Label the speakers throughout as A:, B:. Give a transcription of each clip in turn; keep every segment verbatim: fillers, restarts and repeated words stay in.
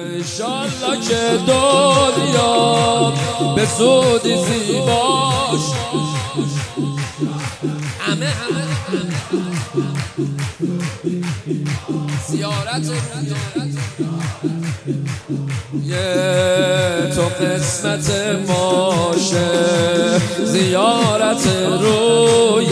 A: انشالله که دنیا به زودی زیباش همه همه زیارت یه تو قسمت ماشه زیارت روی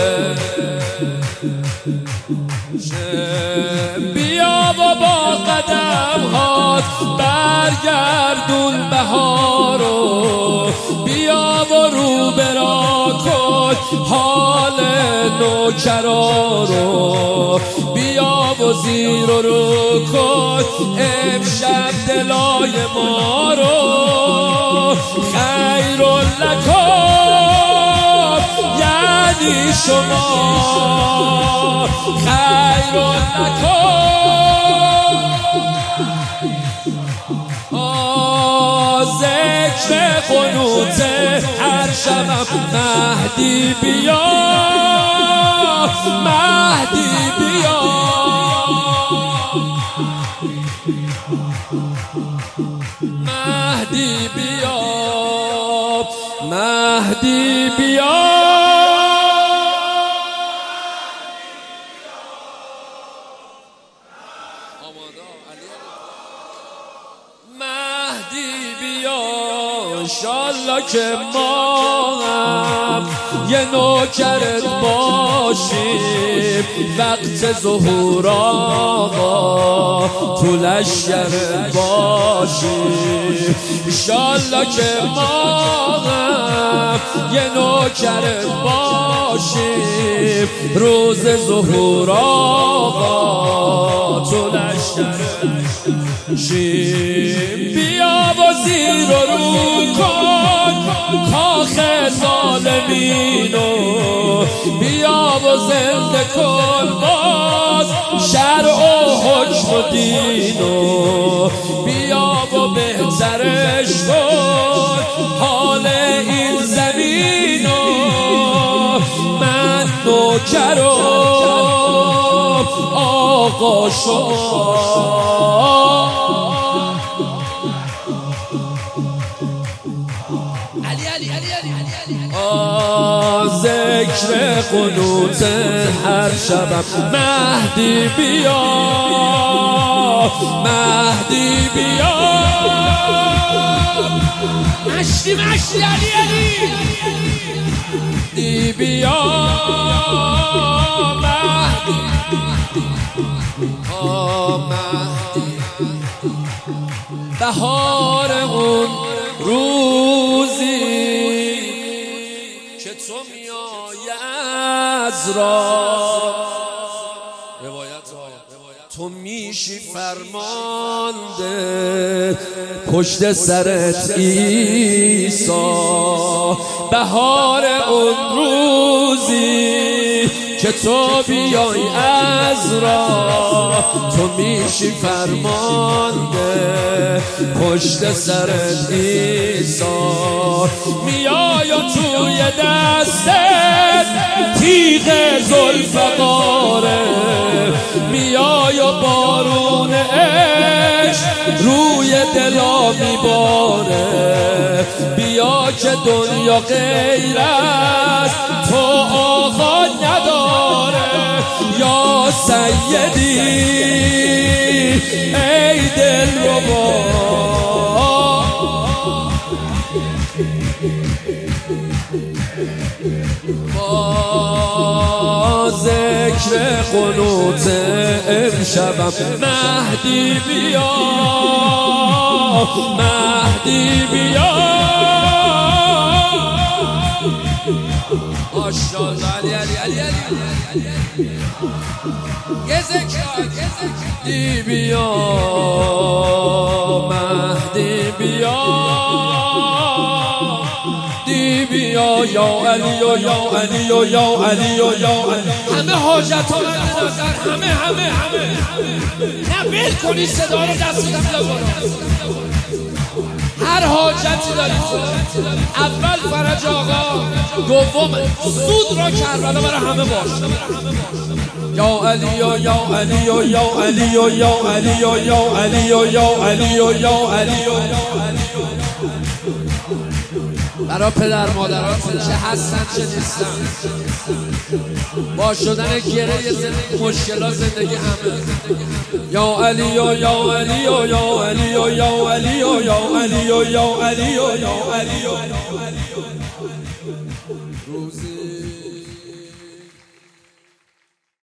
A: بیا و با قدم هات برگردون بهارو بیا و رو برا کن حال نوکرا رو بیا و زیر و رو کن امشب دلای ما رو خیر لکم یعنی شما خیر لکم ذکر قنوت هر شبم مهدی بیا مهدی بیا مهدی بیا مهدی بیا مهدی بیا انشالله که ما هم یه نوکرت باشیم وقت ظهور آقا تو لشکرت باشیم انشالله که ما هم یه نوکرت باشیم روز ظهور آقا تو لشکرت شیم بیا و زیر و رو کن کاخ ظالمینو بیا و زنده کن باز شرع و حکم و دینو بیا و بهترش کن حال این زمینو من نوکرم آقا شما ذکر قنوت هر شبم مهدی بیا مهدی بیا مشتی مشتی علی علی دی بیا مهدی آه مهدی بهار اون روزی که تو میای از راه تو میشی فرمانده پشت سرت عیسی بهار اون روزی که تو بیای از راه تو میشی فرمانده پشت سرت عیسی میای و توی دستت تیغ ذوالفقاره میای و بارون عشق روی دلا میباره بیا که دنیا غیر از تو آقا نداره یا سیدی ای دلربا با ذکر قنوت امشبم مهدی بیا مهدی بیا ماشاءالله علی علی علی علی یه ذکر دی بیا مهدی بیا دی بیا یا علی و یا علی و یا علی و یا علی همه حاجت ها من نظر همه همه همه نه بیل کنی صدا رو دست کنی هر حاجتی دارید اول فرج آقا، دوم سود را کربلا برای همه باشه. یا علی یا یا علی یا یا علی یا یا علی یا یا علی یا یا علی یا یا علی برای پدر مادراتون چه هستن چه نیستن، با شدن گره زندگی مشکلات زندگی همه. یا علی یا یا علی یا یا علی یا یا علی یا یا علی یا یا علی یا یا علی یا روزی